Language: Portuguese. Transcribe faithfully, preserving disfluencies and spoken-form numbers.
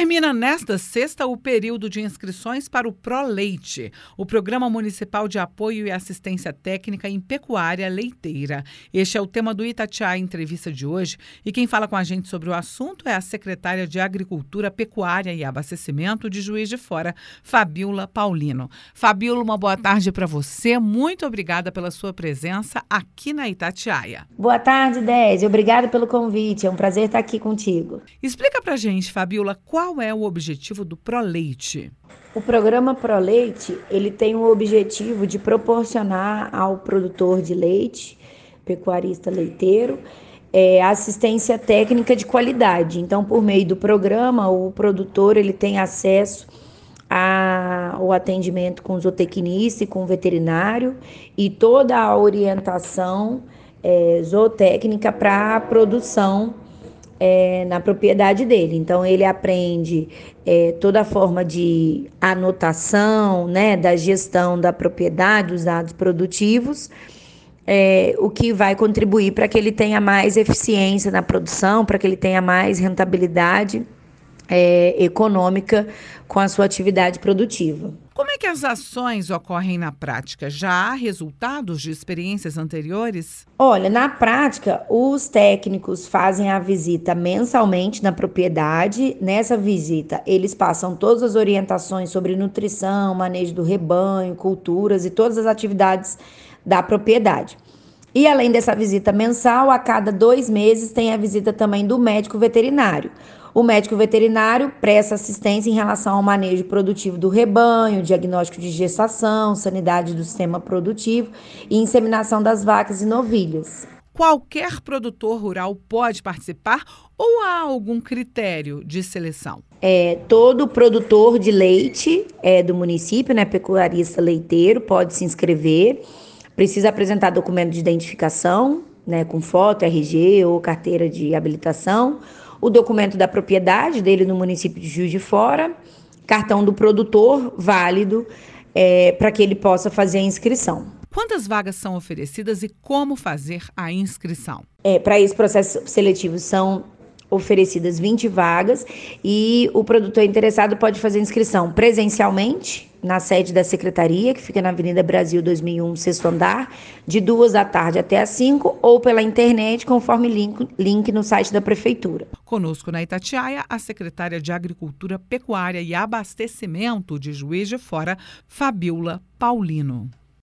Termina nesta sexta o período de inscrições para o ProLeite, o Programa Municipal de Apoio e Assistência Técnica em Pecuária Leiteira. Este é o tema do Itatiaia Entrevista de hoje e quem fala com a gente sobre o assunto é a secretária de Agricultura, Pecuária e Abastecimento de Juiz de Fora, Fabiola Paulino. Fabiola, uma boa tarde para você. Muito obrigada pela sua presença aqui na Itatiaia. Boa tarde, Désia. Obrigada pelo convite. É um prazer estar aqui contigo. Explica pra gente, Fabiola, qual é o objetivo do ProLeite? O programa ProLeite, ele tem o objetivo de proporcionar ao produtor de leite, pecuarista leiteiro, é, assistência técnica de qualidade. Então, por meio do programa, o produtor ele tem acesso ao atendimento com zootecnista e com veterinário e toda a orientação é, zootécnica para a produção É, na propriedade dele. Então, ele aprende é, toda a forma de anotação, né, da gestão da propriedade, dos dados produtivos, é, o que vai contribuir para que ele tenha mais eficiência na produção, para que ele tenha mais rentabilidade é, econômica com a sua atividade produtiva. Como é que as ações ocorrem na prática? Já há resultados de experiências anteriores? Olha, na prática, os técnicos fazem a visita mensalmente na propriedade. Nessa visita, eles passam todas as orientações sobre nutrição, manejo do rebanho, culturas e todas as atividades da propriedade. E além dessa visita mensal, a cada dois meses tem a visita também do médico veterinário. O médico veterinário presta assistência em relação ao manejo produtivo do rebanho, diagnóstico de gestação, sanidade do sistema produtivo e inseminação das vacas e novilhas. Qualquer produtor rural pode participar ou há algum critério de seleção? É, todo produtor de leite é, do município, né, pecuarista leiteiro, pode se inscrever. Precisa apresentar documento de identificação, né, com foto, R G ou carteira de habilitação, o documento da propriedade dele no município de Juiz de Fora, cartão do produtor válido é, para que ele possa fazer a inscrição. Quantas vagas são oferecidas e como fazer a inscrição? É, para esse processo seletivo são oferecidas vinte vagas e o produtor interessado pode fazer inscrição presencialmente na sede da secretaria, que fica na Avenida Brasil dois mil e um, sexto andar, de duas da tarde até às cinco, ou pela internet, conforme link, link no site da prefeitura. Conosco na Itatiaia, a secretária de Agricultura, Pecuária e Abastecimento de Juiz de Fora, Fabiola Paulino.